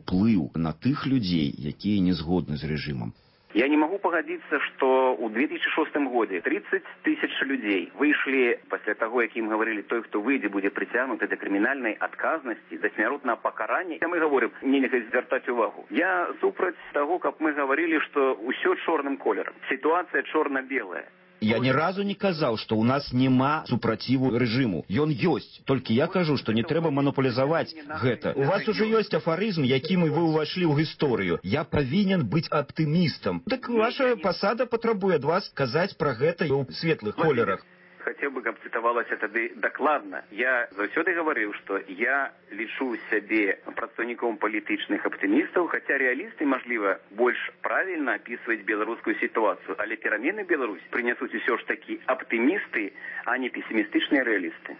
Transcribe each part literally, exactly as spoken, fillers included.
уплыў на тых людзей, якія не згодны з рэжымам. Я не могу погодиться, что у две тысячи шестом году тридцать тысяч людей вышли после того, как им говорили, той, кто выйдет, будет притянут до криминальной отказности, до смертного покарания. А мы говорим, не нельзя звертать увагу. Я супроть того, как мы говорили, что все черным колером. Ситуация черно-белая. Я ні разу не казаў, што ў нас няма супраціву рэжыму. Ён ёсць. Толькі я кажу, што не трэба манапулізаваць гэта. У вас ужо ёсць афарызм, якім вы ўвайшлі ў гісторыю. Я павінен быць аптымістам. Так ваша пасада патрабуе ад вас казаць пра гэта ў светлых колерах. Хотел бы, каб цитовалось это докладно. Я заўсёды говорил, что я лічу сябе прадстаўніком палітычных аптымістаў, хотя реалисты, можливо, больш правильно описывать беларускую ситуацию. Але перамены Беларусь принесут все ж таки оптимисты, а не пессимистичные реалисты.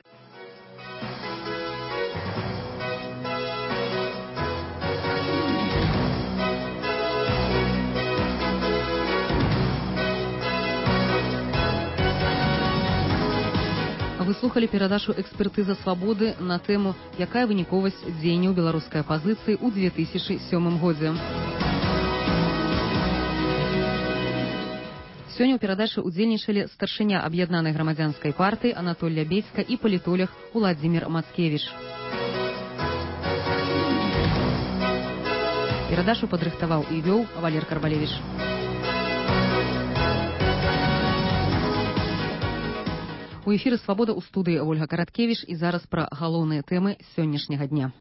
Вы слухали перадачу «Экспертыза свабоды» на тэму «Якая выніковасць дзеянняў беларускай апазіцыі ў две тысячи сёмым годзе». Сёння ў перадачы ўдзельнічалі старшыня аб'яднанай грамадзянскай партыі Анатоль Бецька і палітолог Уладзімір Мацкевіч. Перадачу падрыхтаваў і вёў Валер Карбалевіч. У эфіры «Свабода» ў студыі Ольга Караткевіч і зараз пра галоўныя тэмы сённяшняга дня.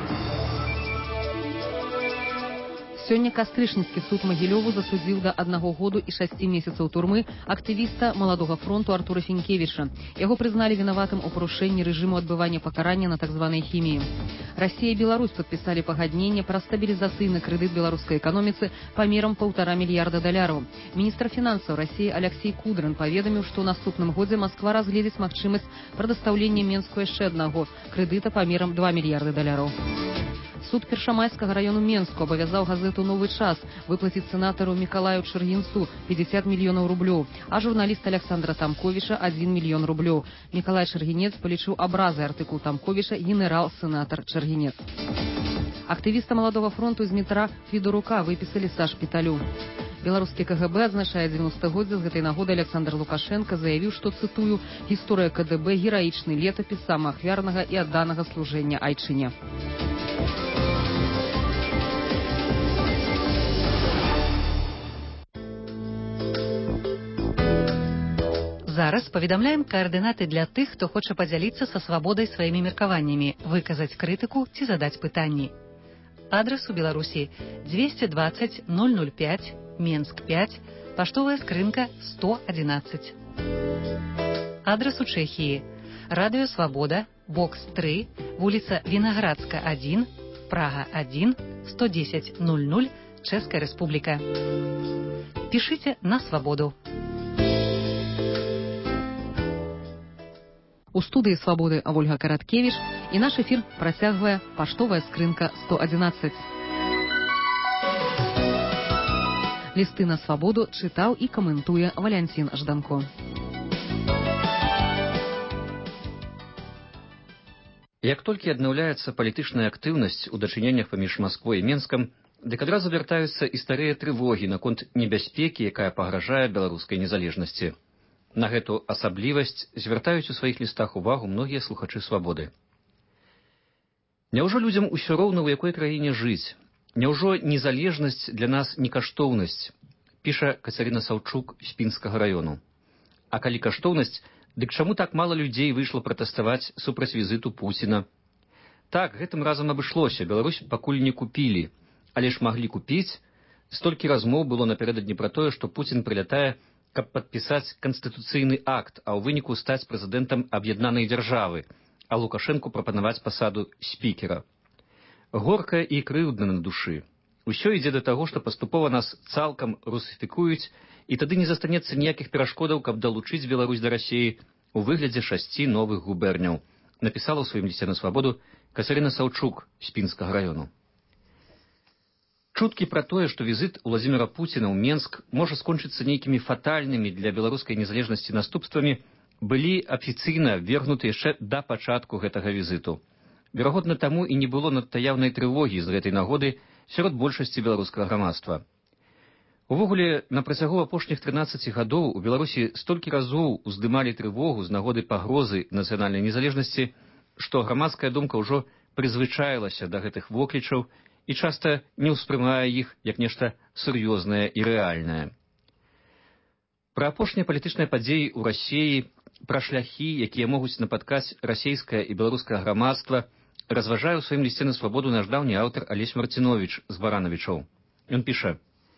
Сёння кастрычніцкі суд Магілёву засудзіў да аднаго году і шасці месяцаў турмы актывіста Маладога фронту Артура Фінкевіча. Яго прызналі вінаватым у парушэнні рэжыму адбывання пакарання на так званай хіміі. Расія і Беларусь падпісалі пагадненне пра стабілізацыйны крэдыт беларускай эканоміцы памерам паўтара мільярда даляраў. Міністр фінансаў Расіі Аляксей Кудрын паведаміў, што ў наступным годзе Масква разгледзіць магчымасць прадастаўлення Менску яшчэ аднаго крэдыта памерам два мільярды даляраў. Суд Першамайскага раёну Менску абавязаў газету «Новы час» выплаціць сенатару Мікалаю Чэргінцу пятьдесят мільёнаў рублёў, а журналіст Александра Тамковіча один мільён рублёў. Мікалай Чэргінец палічыў абразай артыкул Тамковіча генерал-сенатар Чэргінец. Актывіста Маладога фронту з метра Федорука выпісалі са шпіталю. Беларускі ка гэ бэ адзначае дзевяностагоддзе. З гэтай нагоды Александр Лукашенко заявіў, што, цытую, «Гісторыя ка дэ бэ – гераічны летапіс самаахвярнага і адданага служэння айчыне». Зараз паведамляем каардынаты для тых, хто хоча падзяліцца са свабодай сваімі меркаваннямі, выказаць крытыку ці задаць пытанні. Адрас у Беларусі двести двадцать ноль ноль пять, Менск пять, паштовая скрынка сто одиннадцать. Адрас у Чэхіі Радыё Свабода, бокс три, вуліца Вінаградска один, Прага один, сто десять ноль ноль, Чэшская Рэспубліка. Пішыце на свабоду. У студыі «Свабоды» Ольга Караткевіч і наш эфір працягвае паштовая скрынка сто одиннадцать. Лісты на свабоду чытаў і каментуе Валянцін Жданко. Як толькі аднаўляецца палітычная актыўнасць у дачыненнях паміж Масквой і Менскам, дык адразу вяртаюцца і старыя трывогі наконт небяспекі, якая пагражае беларускай незалежнасці. На гэту асаблівасць звяртаюць у сваіх лістах увагу многія слухачы свабоды. Няўжо людзям усё роўна, у якой краіне жыць? Няўжо незалежнасць для нас не каштоўнасць? Піша Кацярына Саўчук з Пінскага раёну. А калі каштоўнасць, дык чаму так мала людзей выйшла пратэставаць супраць візіту Пуціна? Так, гэтым разам абышлося, Беларусь пакуль не купілі. Але ж маглі купіць. Столькі размоў было напярэдадні пра тое, што Пуцін прылятае, каб падпісаць канстытуцыйны акт, а ў выніку стаць прэзідэнтам аб'яднанай дзяржавы, а Лукашэнку прапанаваць пасаду спікера. Горка і крыўдна на душы. Усё ідзе да таго, што паступова нас цалкам русіфікуюць, і тады не застанецца ніякіх перашкодаў, каб далучыць Беларусь да Расіі у выглядзе шасці новых губерняў, напісала ў сваім лісце на свабоду Кацярына Саўчук з Пінскага раёну. Чуткі пра тое, што візіт Уладзіміра Пуціна ў Менск можа скончыцца нейкімі фатальнымі для беларускай незалежнасці наступствамі, былі афіцыйна вергнуты яшчэ да пачатку гэтага візіту. Верагодна, таму і не было надта яўнай трывогі з гэтай нагоды сярод большасці беларускага грамадства. Увогуле, на працягу апошніх трынаццаці гадоў у Беларусі столькі разоў уздымалі трывогу з нагоды пагрозы нацыянальнай незалежнасці, што грамадская думка ўжо прызвычаілася да гэтых воклічаў і часта не ўспрымае іх як нешта сур'ёзнае і рэальнае. Пра апошнія палітычныя падзеі ў Расіі, пра шляхі, якія могуць напаткаць расійскае і беларускае грамадства, разважае ў сваім лісце на свабоду наш даўні аўтар Алесь Марціновіч з Баранавічоў. Ён піша: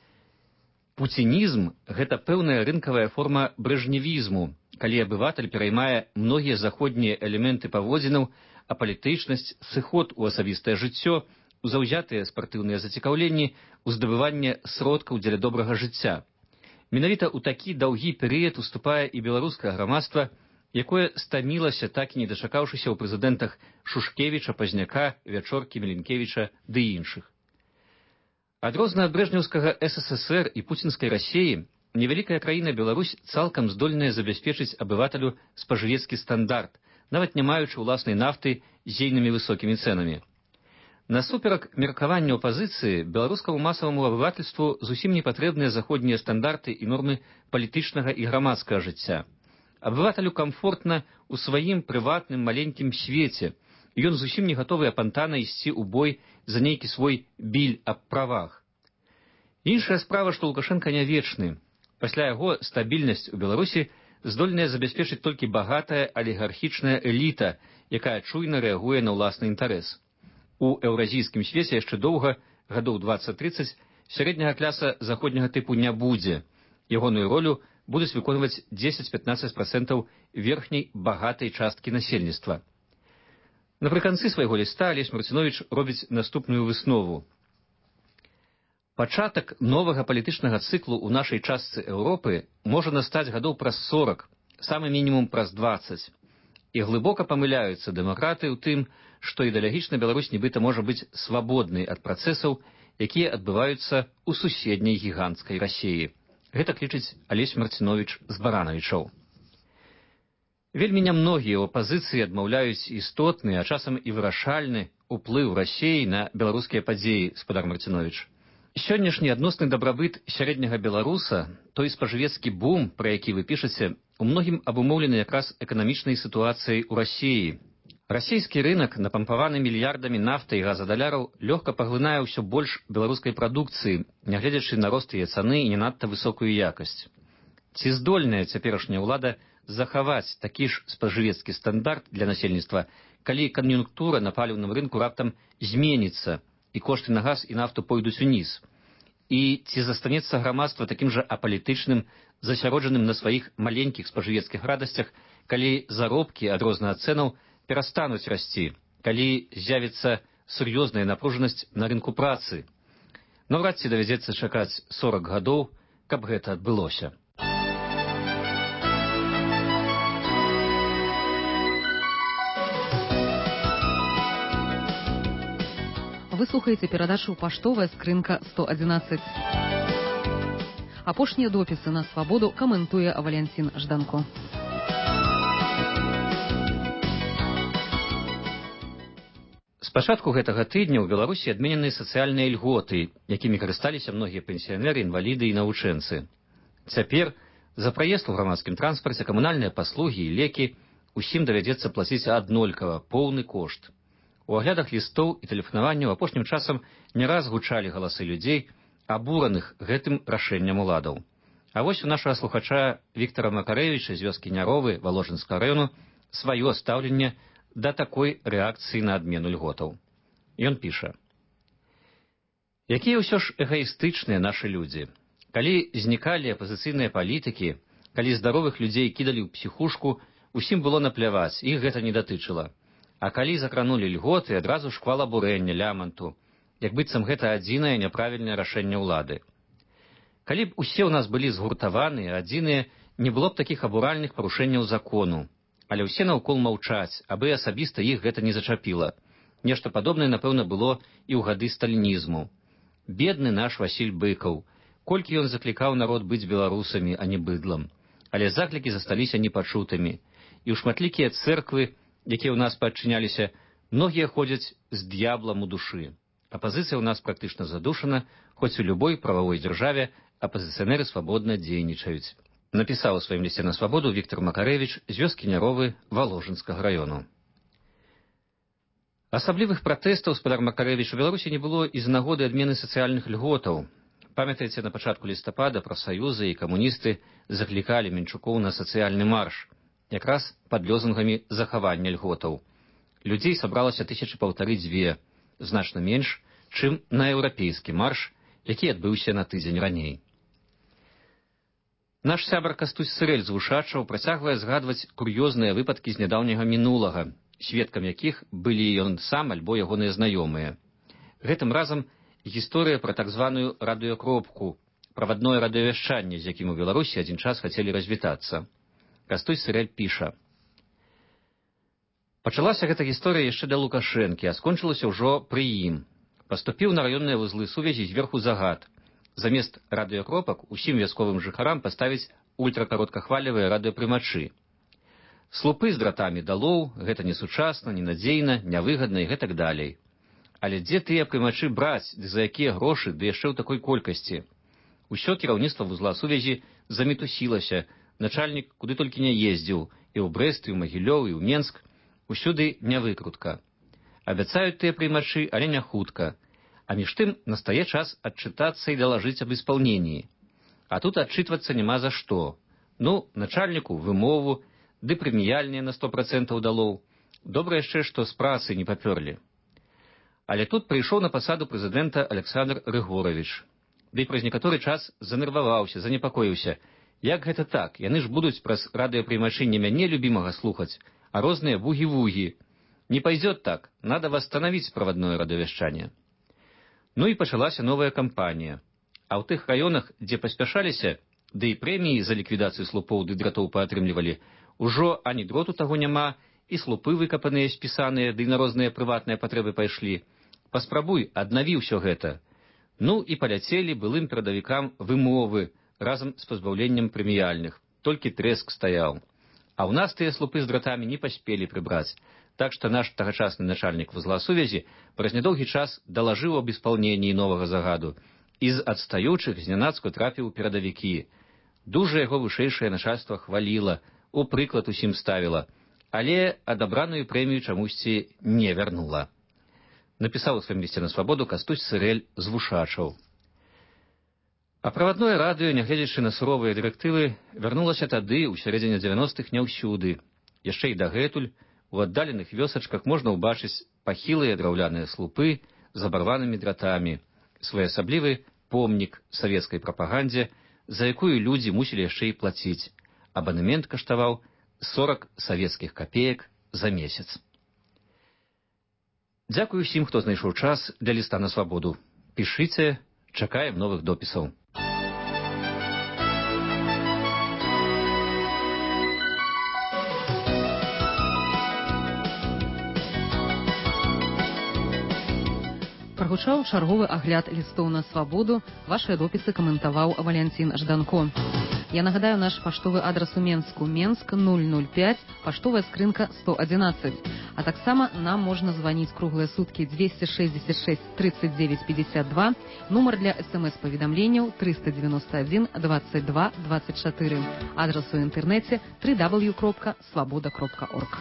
«Пуцінізм – гэта пэўная рынкавая форма брэжневізму, калі абыватель пераймае многія заходнія элементы паводзінаў, а палітычнасць, сыход у асабістае жыццё, у заўзятыя спартыўныя зацікаўленні, у здабыванне сродкаў дзеля добрага жыцця. Менавіта ў такі даўгі перыяд уступае і беларускае грамадства, якое стамілася, так і не дачакаўшыся ў прэзідэнтах Шушкевіча, Пазняка, Вячоркі, Меленкевіча ды іншых. Адрозна ад брэжнеўскага эс эс эс эр і пуцінскай Расіі, невялікая краіна Беларусь цалкам здольная забяспечыць абывателю спажывецкі стандарт, нават не маючы ўласнай нафты з ейнымі высокімі цэнамі. Насуперак меркаванню апазіцыі, беларускаму масаваму абывательству зусім не патрэбныя заходнія стандарты і нормы палітычнага і грамадскага жыцця. Абывателю камфортна ў сваім прыватным маленькім свеце, і ён зусім не гатовы апантана ісці ў бой за нейкі свой біль аб правах. Іншая справа, што Лукашенка не вечны. Пасля яго стабільнасць у Беларусі здольная забяспечыць толькі багатая алігархічная эліта, якая чуйна рэагуе на ўласны інтарэс. У еўразійскім свеце яшчэ доўга, гадоў дваццаць-трыццаць, сярэдняга кляса заходняга тыпу не будзе. Ягоную ролю будуць выконваць дзесяць-пятнаццаць працэнтаў верхняй багатай часткі насельніцтва. Напрыканцы свайго ліста Алесь Марціновіч робіць наступную выснову. Пачатак новага палітычнага цыклу ў нашай частцы Еўропы можа настаць гадоў праз сорак, самы мінімум праз дваццаць. І глыбока памыляюцца дэмакраты ў тым, што ідэалагічна Беларусь нібыта можа быць свабоднай ад працэсаў, якія адбываюцца ў суседняй гіганцкай Расіі. Гэта лічыць Алесь Марціновіч з Баранавічоў. Вельмі нямногія ў апазіцыі адмаўляюць істотны, а часам і вырашальны ўплыў Расіі на беларускія падзеі, спадар Марціновіч. Сённяшні адносны дабрабыт сярэдняга беларуса, той спажывецкі бум, пра які вы пішаце, у многім абумоўлены якраз эканамічнай сітуацыяй у Расіі. Расійскі рынак, напампаваны мільярдамі нафты і газадаляраў, лёгка паглынае ўсё больш беларускай прадукцыі, нягледзячы на рост яе цаны і не надта высокую якасць. Ці здольная цяперашняя ўлада захаваць такі ж спажывецкі стандарт для насельніцтва, калі кан'юнктура на паліўным рынку раптам зменіцца, і кошты на газ і нафту пойдуць уніз? І ці застанецца грамадства такім жа апалітычным, засяроджаным на сваіх маленькіх спажывецкіх радасцях, калі заробкі ад розных цэнаў перастануць расці, калі з'явіцца сур'ёзная напружанасць на рынку працы? Наўрад ці давядзецца чакаць сорак гадоў, каб гэта адбылося. Вы слухаеце перадачу «Паштовая скрынка сто адзінаццаць». Апошнія допісы на свабоду каментуе Валянцін Жданко. З пачатку гэтага тыдня ў Беларусі адменены сацыяльныя льготы, якімі карысталіся многія пенсіянеры, інваліды і навучэнцы. Цяпер за праезд у грамадскім транспарце, камунальныя паслугі і лекі усім давядзецца плаціць аднолькава, поўны кошт. У аглядах лістоў і тэлефанаванняў апошнім часам не раз гучалі галасы людзей, абураных гэтым рашэннем уладаў. А вось у нашага слухача Віктара Макарэвіча з вёскі Няровы Валожынскага раёну сваё стаўленне да такой рэакцыі на адмену льготаў. Ён піша: «Якія ўсё ж эгаістычныя нашы людзі. Калі знікалі апазіцыйныя палітыкі, калі здаровых людзей кідалі ў псіхушку, усім было напляваць, іх гэта не датычыла. А калі закранулі льготы, адразу шквал абурэння, ляманту, як быццам гэта адзінае няправільнае рашэнне ўлады. Калі б усе ў нас былі згуртаваныя, адзіныя, не было б такіх абуральных парушэнняў закону. Але ўсе наўкол маўчаць, абы асабіста іх гэта не зачапіла. Нешта падобнае, напэўна, было і ў гады сталінізму. Бедны наш Васіль Быкаў, колькі ён заклікаў народ быць беларусамі, а не быдлам. Але заклікі засталіся непачутымі. І ў шматлікія цэрквы, якія ў нас падчыняліся, многія ходзяць з д'яблам у душы. Апозиция у нас практычна задушана, хоць у любой прававой дзяржаве апозіцыянеры свабодна дзейнічаюць. Напісаў у сваім лісце на свабоду Віктор Макарэвіч з вёскі Няровы Валожынскага раёну. Асаблівых пратэстаў, спадар Макарэвіч, у Беларусі не было і з нагоды адмены сацыяльных льготаў. Памятаеце, на пачатку лістапада прафсаюзы і камуністы заклікалі Мінчукоў на сацыяльны марш, якраз пад лёзунгамі захавання льготаў. Людзей сабралася тысячы паўтары дзве, значна менш, чым на еўрапейскі марш, які адбыўся на тыдзень раней. Наш сябар Кастусь Сырэль з Вушачаў працягвае згадваць кур'ёзныя выпадкі з нядаўняга мінулага, сведкам якіх былі ён сам альбо ягоныя знаёмыя. Гэтым разам гісторыя пра так званую радыёкропку, правадное радыёвяшчанне, з якім у Беларусі адзін час хацелі развітацца. Кастусь Сырэль піша: «Пачалася гэта гісторыя яшчэ да Лукашэнкі, а скончылася ўжо пры ім. Паступіў на раённыя вузлы сувязі зверху загад. Замест радыёкропак усім вясковым жыхарам паставіць ультракароткахвалевыя радыёпрымачы. Слупы з дратамі далоў, гэта несучасна, ненадзейна, нявыгадна і гэтак далей. Але дзе тыя прымачы браць, ды за якія грошы, ды яшчэ ў такой колькасці? Усё кіраўніцтва вузла сувязі замітусілася, начальнік куды толькі не ездзіў, і ў Брэст, і ў Магілёў, і ў Менск, усюды нявыкрутка. Абяцаюць тыя прымачы, але не хутка. А між тым настае час адчытацца і далажыць аб исполнении. А тут адчытвацца няма за што. Ну, начальніку вымову, ды прэміяльныя на сто процентаў далоў. Добра яшчэ, што з працы не папёрлі. Але тут прыйшоў на пасаду прэзідэнта Александр Рыгорович. Ды праз некаторы час занерваваўся, занепакоіўся. Як гэта так? Яны ж будуць праз радыёпрымачы не мяне любімага слухаць, а розныя вугі-вугі. Не пойдет так, надо восстановить правадное радыёвяшчанне. Ну і пачалася новая кампанія. А ў тых раёнах, дзе паспяшаліся, ды і прэміі за ліквідацыю слупоў ды дратоў паатрымлівалі, ужо ані дроту таго няма, і слупы выкапаныя, спісаныя, ды на розныя прыватныя патрэбы пайшлі. Паспрабуй, аднаві ўсё гэта. Ну і паляцелі былым перадавікам вымовы разам з пазбаўленнем прэміяльных. Толькі трэск стаяў. А ў нас тыя слупы з дратамі не паспелі прыбраць. Так што наш тагачасны начальнік вузла сувязі праз нядоўгі час далажыў аб исполнении новага загаду і з адстаючых знянацку трапіў перадавікі. Дужа яго вышэйшае начальства хваліла, у прыклад усім ставіла, але адабраную прэмію чамусьці не вярнула. Напісаў у сваім лісце на свабоду Кастусь Сырэль з Вушачаў. А правадное радыё, нягледзячы на суровыя дырэктывы, вярнулася тады, у сярэдзіне дзевяностых, не ўсюды. Яшчэ і дагэтуль у аддаленых вёсачках можна ўбачыць пахілыя драўляныя слупы з абарванымі дратамі, своеасаблівы помнік савецкай прапагандзе, за якую людзі мусілі яшчэ і плаціць. Абанемент каштаваў сорок савецкіх капеек за месяц. Дзякую ўсім, хто знайшоў час для ліста на свабоду. Пішыце, чакаем новых допісаў. Прагучаў чарговы агляд лістоў на свабоду. Вашыя допісы каментаваў Валянцін Жданко. Я нагадаю наш паштовы адрас у Менску. Менск нуль нуль пять, паштовая скрынка сто одиннадцать. А таксама нам можна званіць круглыя суткі двести шестьдесят шесть тридцать девять пятьдесят два, нумар для смс-паведамленняў триста девяносто один двадцать два двадцать четыре. Адрас у інтэрнэце дабл ю дабл ю дабл ю кропка свабода кропка орг.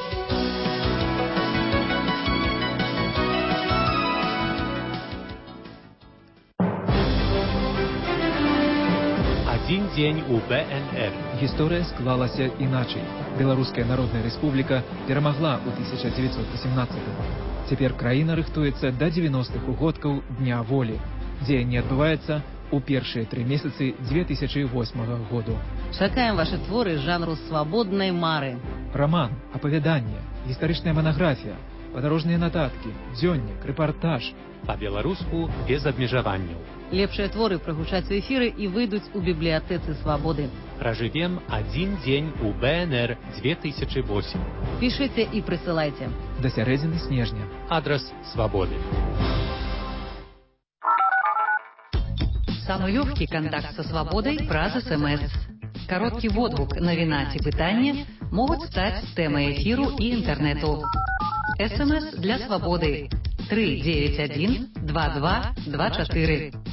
Один дзень у бэ эн эр. Гісторыя склалася іначай. Беларуская Народная Рэспубліка перамагла ў тысяча девятьсот восемнадцатым. Цяпер краіна рыхтуецца да дзевяностых угодкаў Дня волі. Дзеянне адбываецца ў першыя тры месяцы две тысячи восьмага году. Чакаем ваши творы жанру свабоднай мары. Роман, апавяданне, гістарычная манаграфія, падарожныя нататкі, дзённік, рэпартаж. Па-беларуску без абмежаванняў. Лепшыя творы прагучаць у эфіры і выйдуць у бібліятэцы свабоды. Пражывем адзін дзень у бэ эн эр две тысячи восемь. Пішыце і прысылайце. Да сярэдзіны снежня. Адрас свабоды. Самый легкий контакт со свободой праз СМС. Короткий водгук, навіна ці пытанне могуць стаць тэмай эфіру і інтэрнэту. СМС для свободы три девять один два два два четыре.